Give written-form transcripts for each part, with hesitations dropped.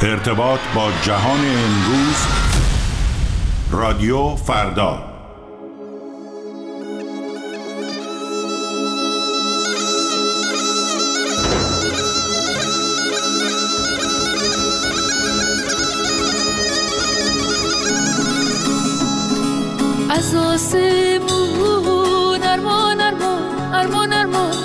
ارتباط با جهان امروز، رادیو فردا. از آسمون ارمان ارمان ارمان ارمان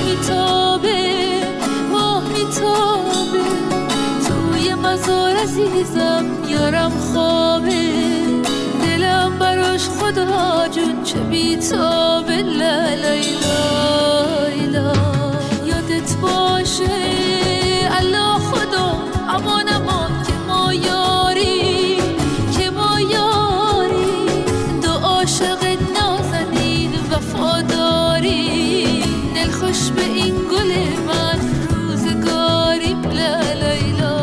ماه میتابه توی مزار عزیزم یارم خوابه دلم براش خدا جون چه بیتابه لا لیلا یادت باشه الله خدا امان امان که ما یاری عاشق نازنین وفاداری دلخوش به این گل من روزگاری لا لیلا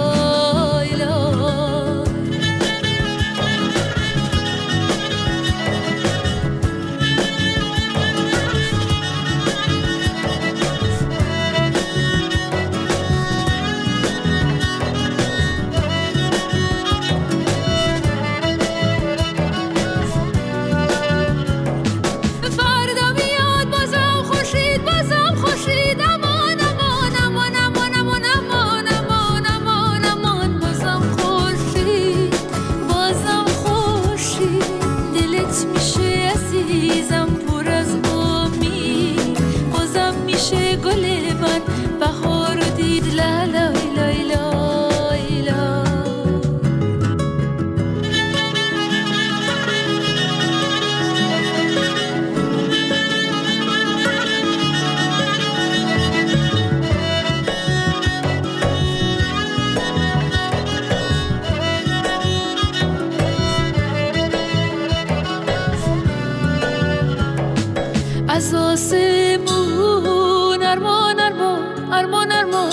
از آسمون ارمان ارمان ارمان ارمان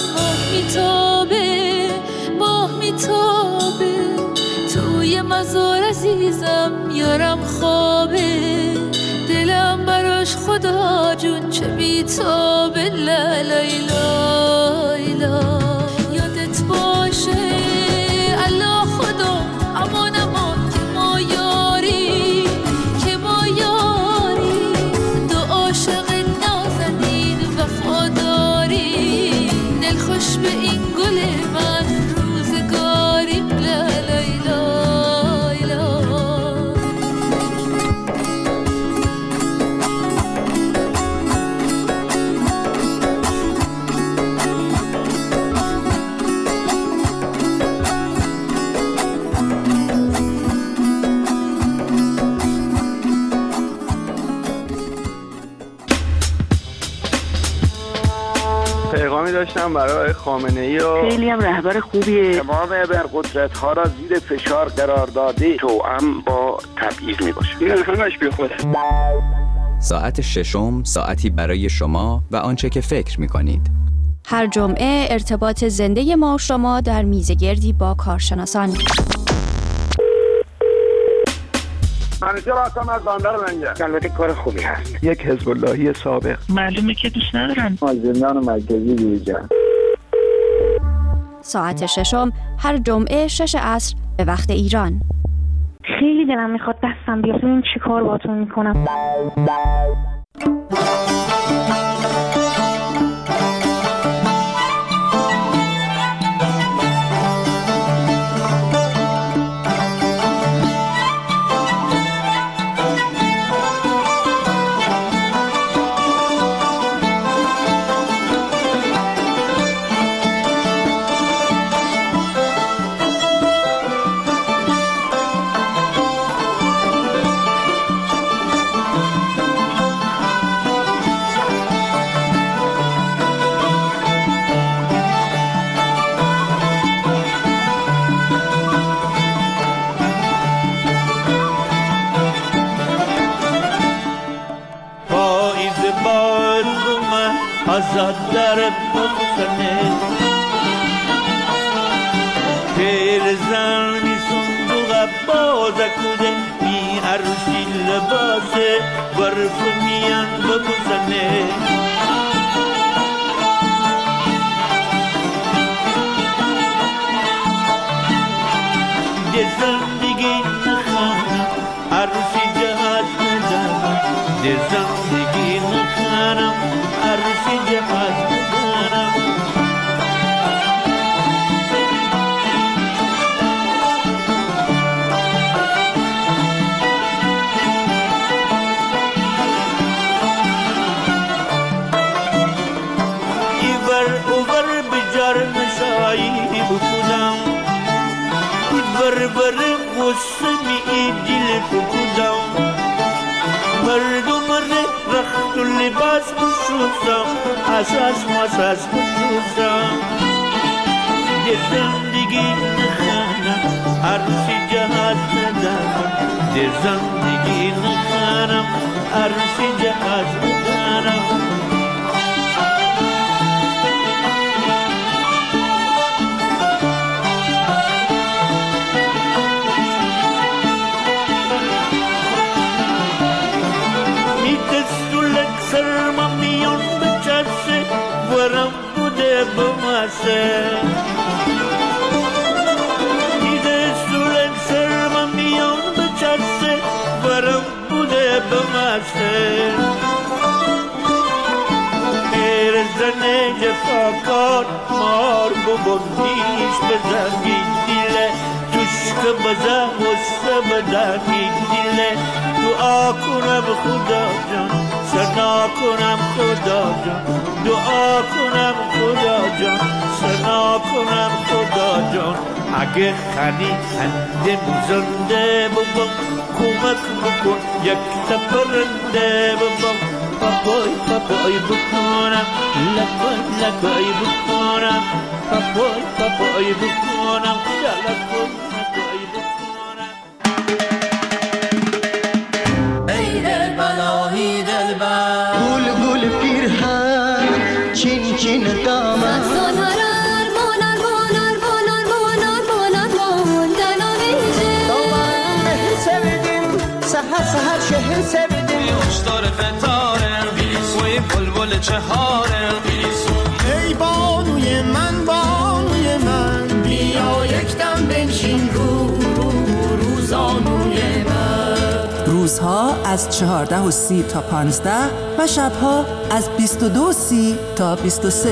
ماه میتابه توی مزار عزیزم یارم خوابه دلم براش خدا جون چه بیتابه لا لیلا یادت باشه الله خدا امان امان که ما یاری عاشق نازنین وفاداری دلخوش به این گل من روزگاری لا لیلا پیغامی داشتم برای خامنه‌ای و خیلی هم رهبر خوبیه. تمام ابرقدرت‌ها را زیر فشار قرار داده توأم با تبعیض میباشه. این همش بیخوده. ساعت ششم، ساعتی برای شما و آنچه که فکر می‌کنید. هر جمعه ارتباط زنده ما و شما در میزگردی با کارشناسان. منیجر هستم از بندر منجر. البته کار خوبی هست. یک حزب اللهی سابق. معلومه که دوست ندارن. از زندان مرکزی بیرون. ساعت ششم هر جمعه 6 عصر به وقت ایران. خیلی دلم میخواد دستم بیاد ببین چی کار باهاتون میکنم. azad dar bafsane perzani sunduğa boza kude mi arshi labase varfumiyan bafsane زندگی نخوانم عروسی جهاز ندارم ده زندگی نخوانم عروسی جهاز ندارم بر غصه می دل بکودم مردم رخت و لباس بشوزم اساس مساس بشوزم ده زندگی نخوانم عروسی جهاز ندارم ده زندگی نخوانم عروسی جهاز ندارم دیده سولن سرم میان بچسته ورم بوده بمسته میر زن جفاکار مار ببندیش بزنی دیله توشک بزن غصه بدنی دیله دعا کنم خدا جان سنا کنم خدا جان دعا کنم خدا جان سنا کنم خدا جان اگه خنی هندم زنده ببم کمک بکن یک تپرنده ببم پاپای پاپای بکنم لکای بکنم پاپای پاپای بکنم لکای بکنم ای دل بلاهی دل بر گل گل پیرهن چین چین دامن سهر شهر سبدیم خوشدار قطاره وی بلبل چهاره ای بانوی من بیا یک دم بنشین روزانوی من روزها از 14:30 تا 15 و شبها از 22:30 تا 23.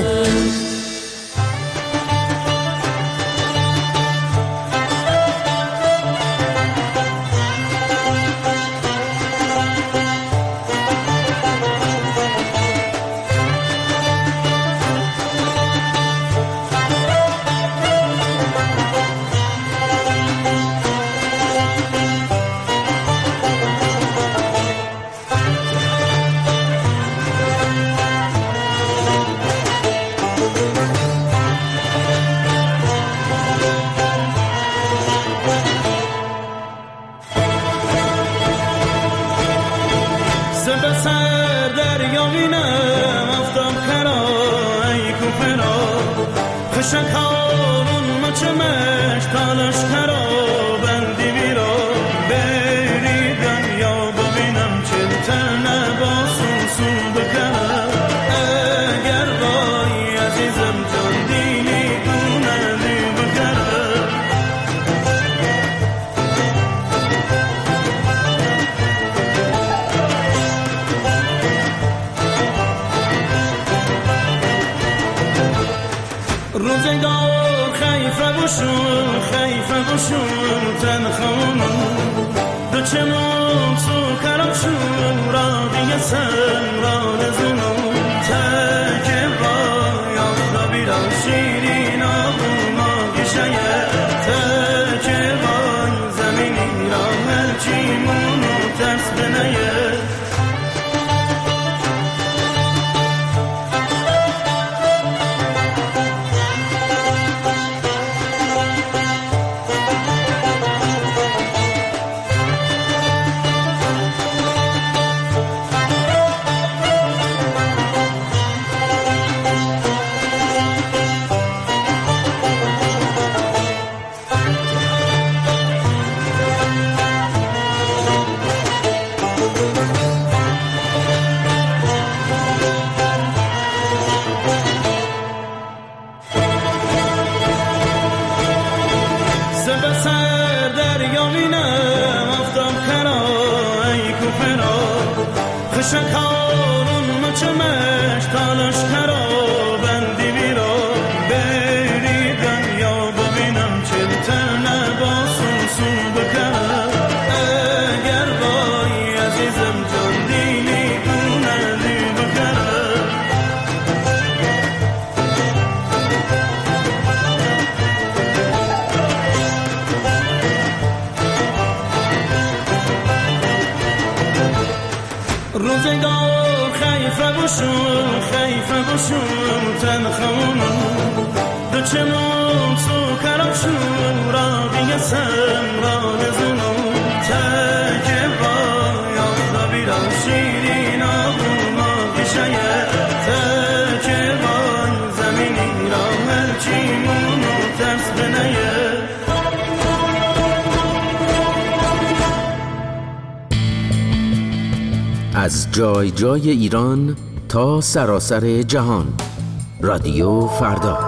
روزگار خیفه بشون تنخانون دو چمون تو کرم شون را دیگه سن را نزنون تکه بای آخدا بیران شیرین آبوما گشایه تکه بای زمینی را هرچیمونو ترس بنایه ببینم آفتاب کرا ای کوپرا خشکارون مچمش تالش کرا بندی بیرا بری دنیا ببینم چلتر نباسون سو بکرم اگر بایی عزیزم جان دیلی دونلی بکرم روزگار خیفه باشون تنخونم دو چمون سو کرم شون را بیسم را نزونم تکه بای آخدا بیرم شیرین آبوما بشه تکه بای زمینی را هرچی مونو ترس بنیه از جای جای ایران تا سراسر جهان، رادیو فردا.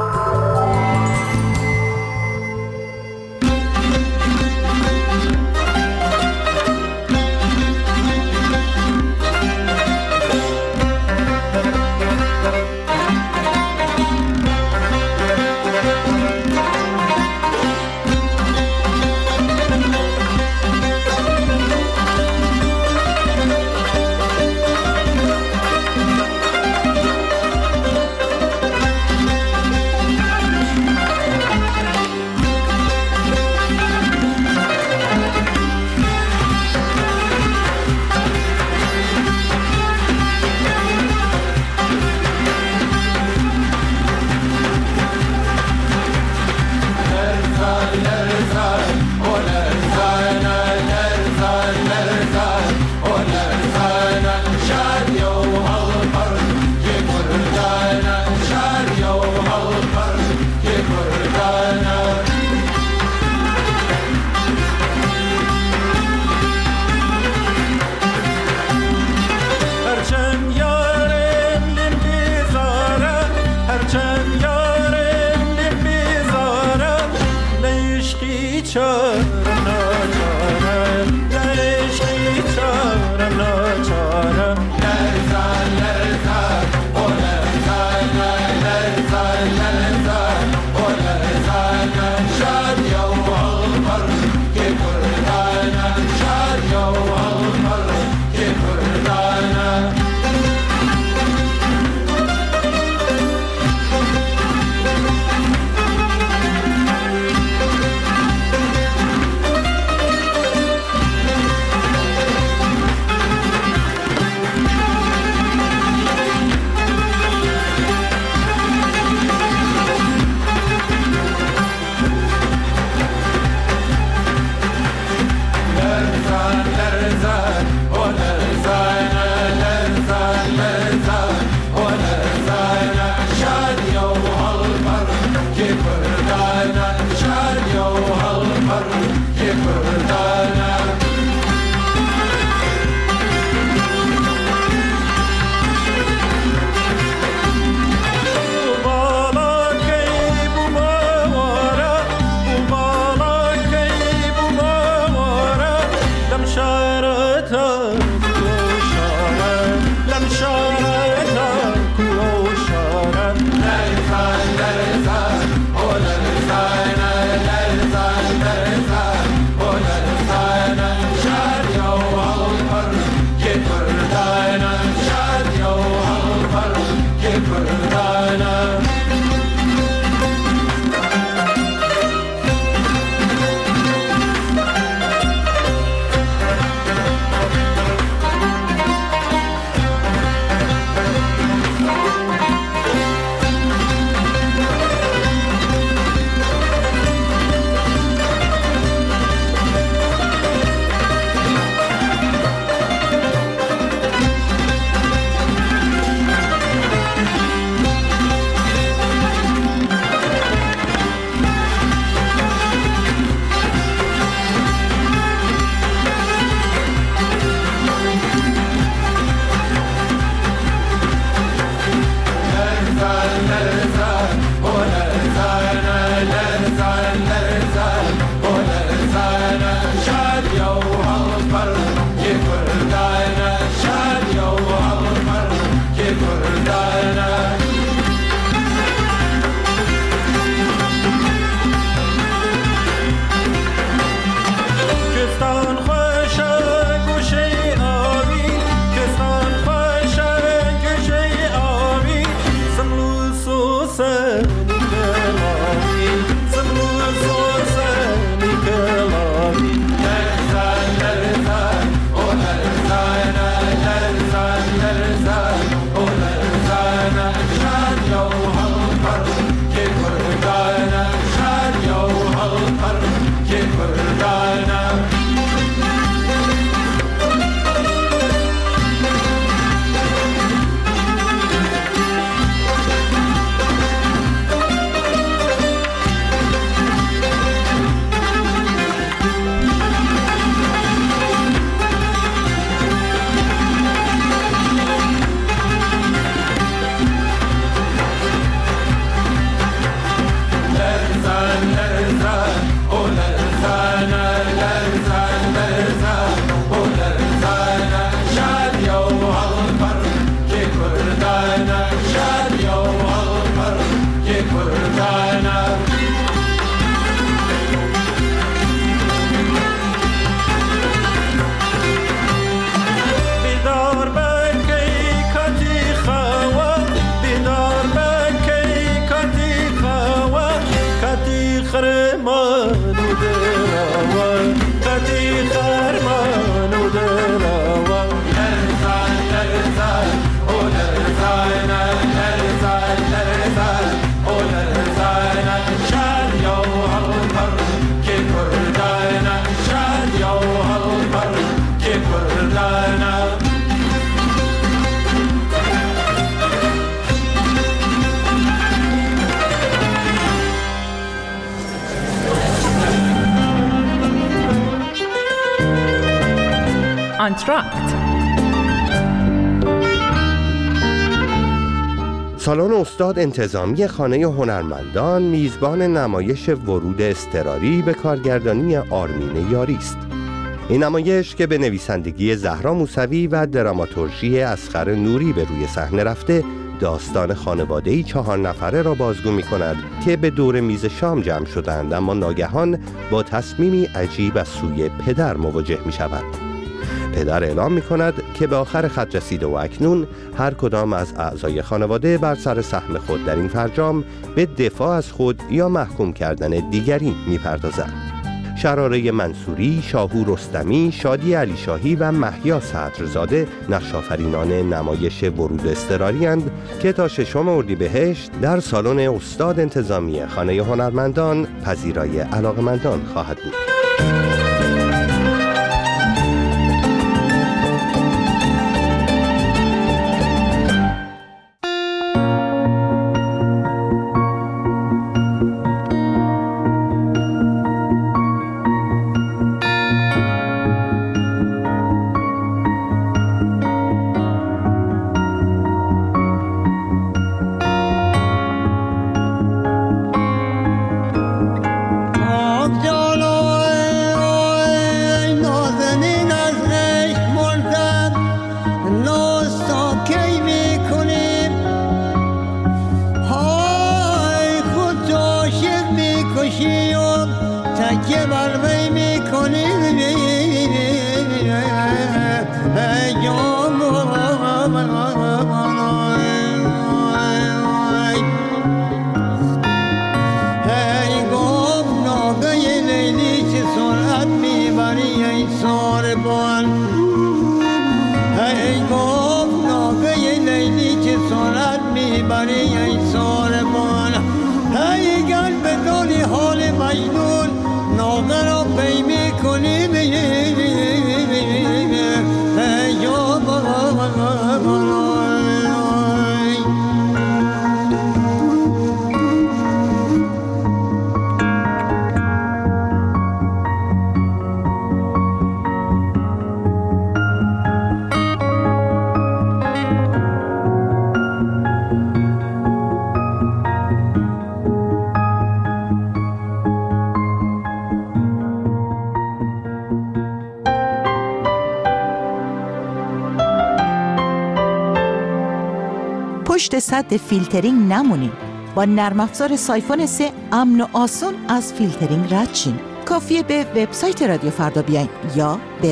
منو دلاوا قدی خر منو دلاوا لرزان لرزان او لرزان لرزان لرزان او لرزان شاد یا هر که کردانا شاد یا هر که کردانا آنتراکت. سالن استاد انتظامی خانه هنرمندان میزبان نمایش ورود اضطراری به کارگردانی آرمین یاری است. این نمایش که به نویسندگی زهرا موسوی و دراماتورژی اصغر نوری به روی صحنه رفته، داستان خانواده‌ای 4 نفره را بازگو می‌کند که به دور میز شام جمع شدند، اما ناگهان با تصمیمی عجیب از سوی پدر مواجه می‌شوند. پدر اعلام می‌کند که به آخر خط رسیده و اکنون هر کدام از اعضای خانواده بر سر سهم خود در این فرجام به دفاع از خود یا محکوم کردن دیگری می‌پردازد. شراره منصوری، شاهو رستمی، شادی علی شاهی و محیا صدرزاده نقش‌آفرینان نمایش ورود اضطراری اند که تا 6 اردیبهشت در سالن استاد انتظامی خانه هنرمندان پذیرای علاقه‌مندان خواهد بود. پشت سد فیلترینگ نمونین. با نرم افزار سایفون 3 امن و آسون از فیلترینگ رد شین. کافیه به وبسایت رادیو فردا بیاین یا به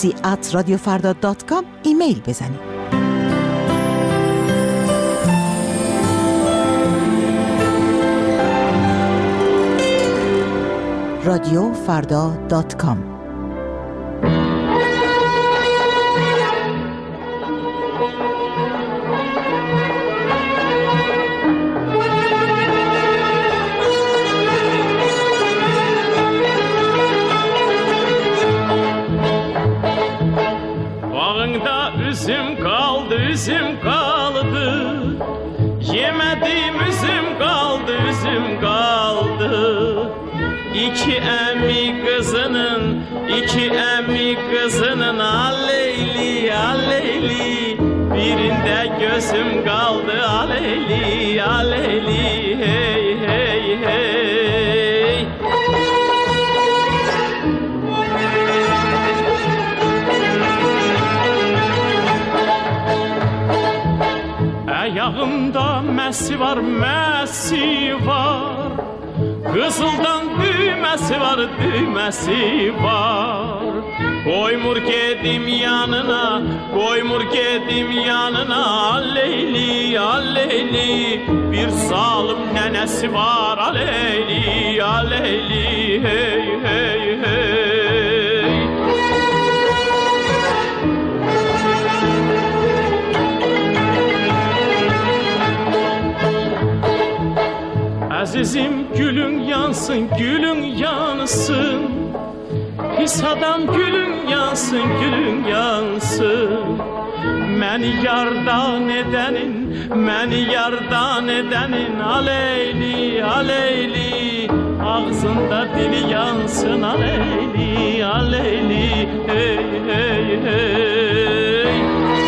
proxy@radiofarda.com ایمیل بزنین. radiofarda.com. Üzüm kaldı, yemedim üzüm kaldı, üzüm kaldı. İki emmi kızının aleyli, aleyli. Birinde gözüm kaldı, aleyli, aleyli, hey, hey, hey. Ayağımda mesi var, mesi var. Kızıldan düğmesi nesi var, düğmesi var. Koymur gedim yanına, koymur gedim yanına. Aleyli, aleyli, bir zalim nenesi var. Aleyli, aleyli, hey, hey, hey. Azizim gülün yansın, gülün yansın. Pis adam gülün yansın, gülün yansın. Məni yardan edenin, məni yardan edenin. Aleyli, aleyli, ağzında dili yansın. Aleyli, aleyli, hey, hey, hey.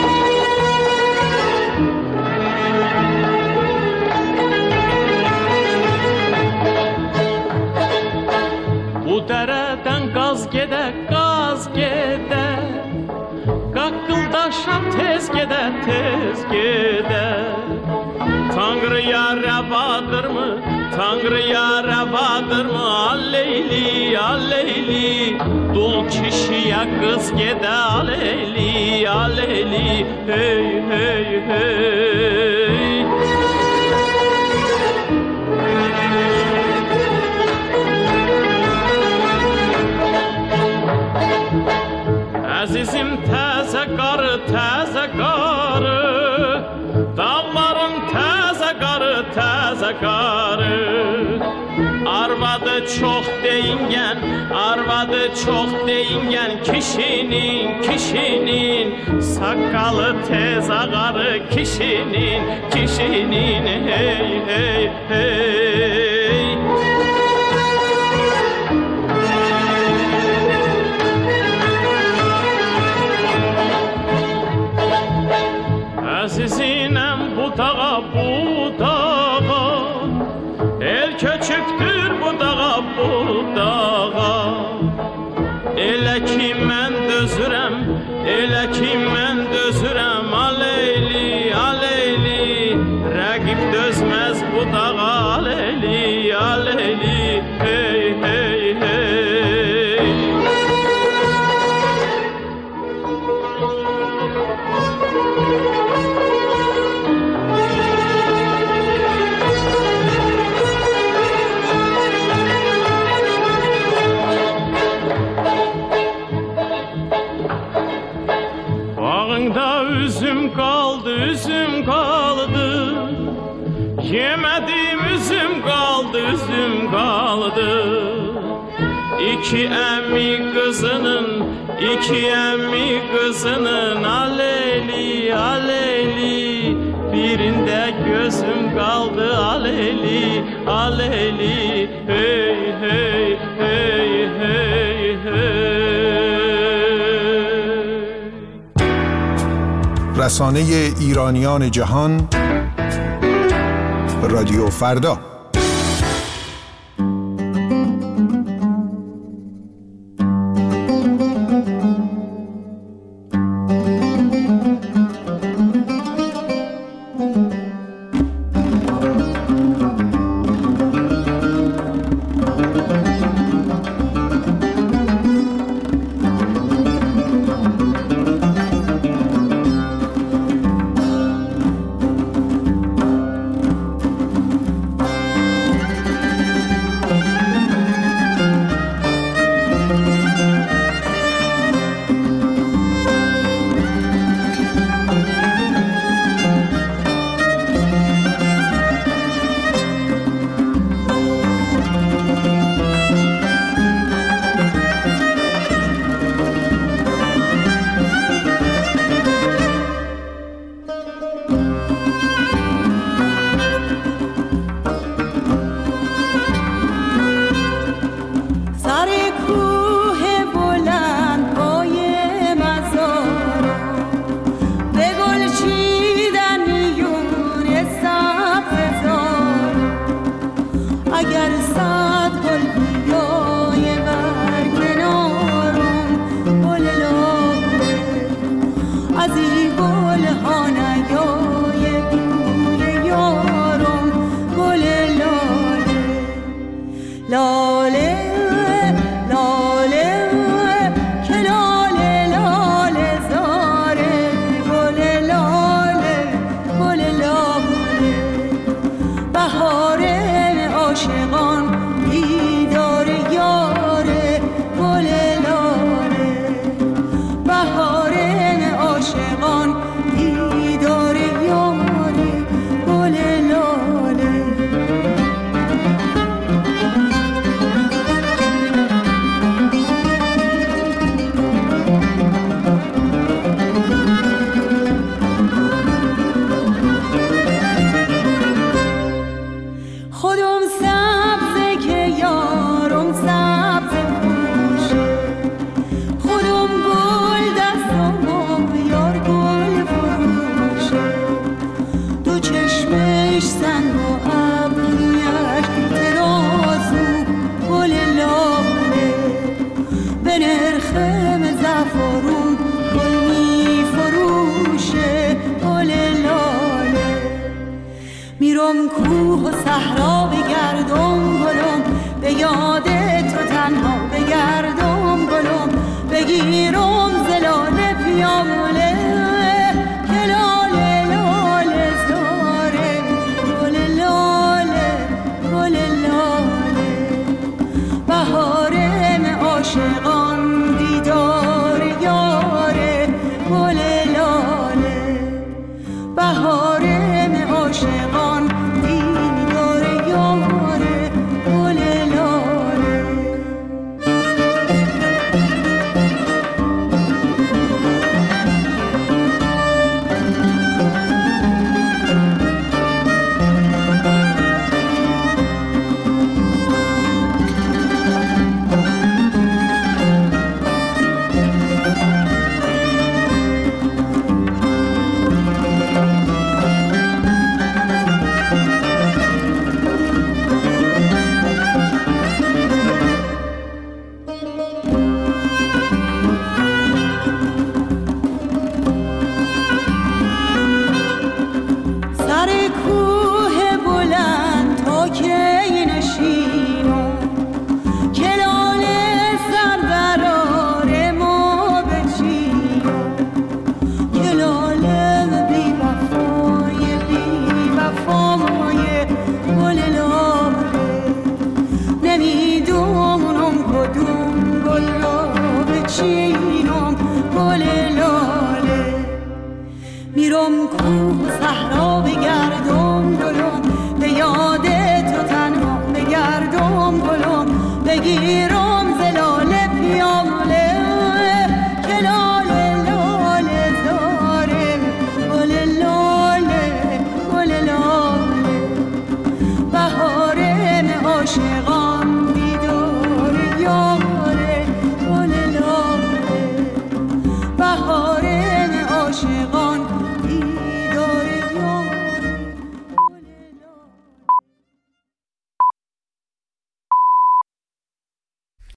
Bu dərədən qaz gedək, qaz gedək. Qaqqıldaşam tez gedək, tez gedək. Tanrıya rəvadırmı, Tanrıya rəvadırmı? Aleyli, aleyli, dul kişiyə qız gedə. Aleyli, aleyli, hey, hey, hey. Əzizim təzə qarı, təzə qarı. Dağların təzə qarı, təzə qarı. Arvadı çox deyingən, arvadı çox deyingən. Kişinin, kişinin saqqalı tez ağarı. Kişinin, kişinin, hey, hey, hey. Əzizinem bu dağa, bu dağa. El köçüktür bu dağa, bu dağa. Elə ki mən dözürəm, elə ki mən dözürəm. Aleyli, aleyli, rəqib dözməz bu dağa. Aleyli, aleyli, hey, hey, hey. Bağında üzüm kaldı, üzüm kaldı. Yemedim üzüm kaldı, üzüm kaldı. İki emmi kızının, iki emmi kızının. Aleyli, aleyli, birinde gözüm kaldı. Aleyli, aleyli, hey, hey, hey, hey, hey. رسانه ایرانیان جهان رادیو فردا. لاله صحرا بگردم گلم، به یاد تو تنها بگردم گلم، بگیرم زلال پیامله که لاله لاله زاره، گل لاله گل لاله، بهارم عاشقان دیدار یاره، گل لاله، بهارم عاشقان دیدار یاره، گل لاله. سر کوه بلند تا کی نشینم، که لاله سر قرار ما بچینم، که لاله بی وفای گل لاله، نمیدونم کدوم گل را بچینم، گل لاله، میرم کوه صحرا بگردم گلم، به یاد تو تنها بگردم گلم، بگیرم